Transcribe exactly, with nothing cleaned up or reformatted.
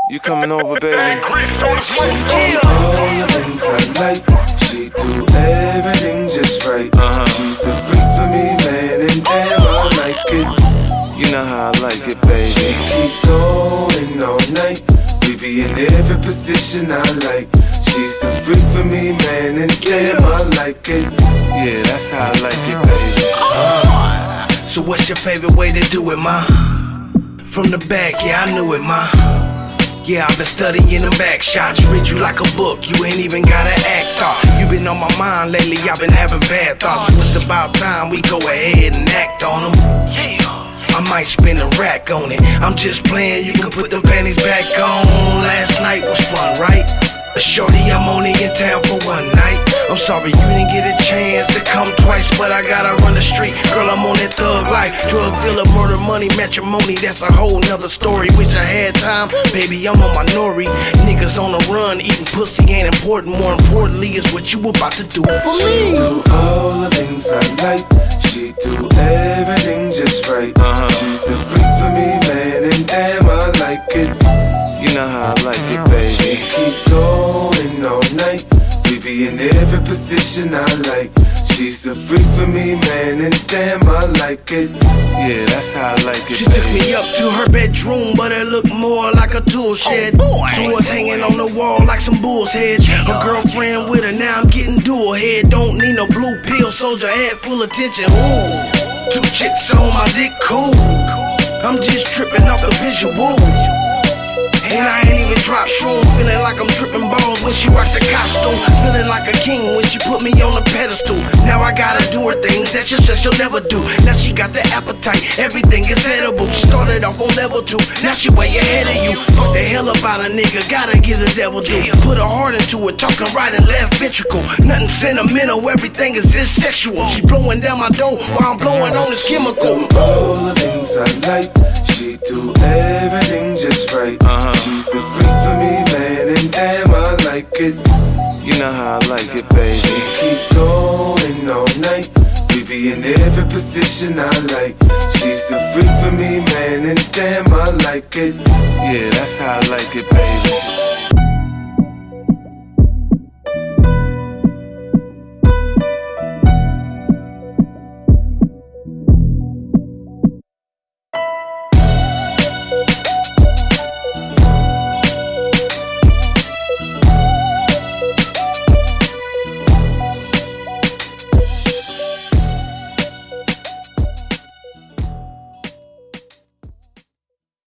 You coming over, baby? Grease on this one. Yeah. All the things I like, she do everything just right. Uh-huh. She's a freak for me, man, and damn, I like it. You know how I like it, baby. She keep going all night. We be in every position I like. She's a freak for me, man, and damn, I like it. Yeah, that's how I like it, baby. Uh, so what's your favorite way to do it, ma? From the back, yeah, I knew it, ma. Yeah, I've been studying them back shots. Read you like a book, you ain't even gotta act off. You been on my mind lately, I've been having bad thoughts. So it's about time we go ahead and act on them. Yeah, I might spend a rack on it. I'm just playing, you can put them panties back on. Last night was fun, right? Shorty, I'm only in town for one night. I'm sorry you didn't get a chance to come twice, but I gotta run the street. Girl, I'm on that thug life. Drug dealer, murder, money, matrimony, that's a whole nother story. Wish I had time, baby, I'm on my nori. Niggas on the run, eating pussy ain't important. More importantly is what you about to do for She me. do all the things I like. She do everything just right. Uh-huh. She's a freak for me, man, and damn, I like it. You know how I like it, baby. She keep going all night. We be in every position I like. She's a freak for me, man, and damn, I like it. Yeah, that's how I like it, She baby. took me up to her bedroom, but it looked more like a tool shed. Toys hanging on the wall like some bull's heads. Her girlfriend with her, now I'm getting dual head. Don't need no blue pill, soldier head full attention. Ooh, two chicks on my dick, cool. I'm just tripping off the visual. And I ain't even drop shroom, feeling like I'm tripping balls when she rocked the costume. Feeling like a king when she put me on the pedestal. Now I gotta do her things that she said she'll never do. Now she got the appetite, everything is edible. Started off on level two, now she way ahead of you. Fuck the hell about a nigga, gotta give the devil due. Put her heart into it, talking right and left ventricle. Nothing sentimental, everything is just sexual. She blowing down my door while I'm blowing on this chemical. All the things I like. She do everything just right. Uh-huh. She's a freak for me, man, and damn, I like it. You know how I like it, baby. She keep going all night. We be in every position I like. She's a freak for me, man, and damn, I like it. Yeah, that's how I like it, baby.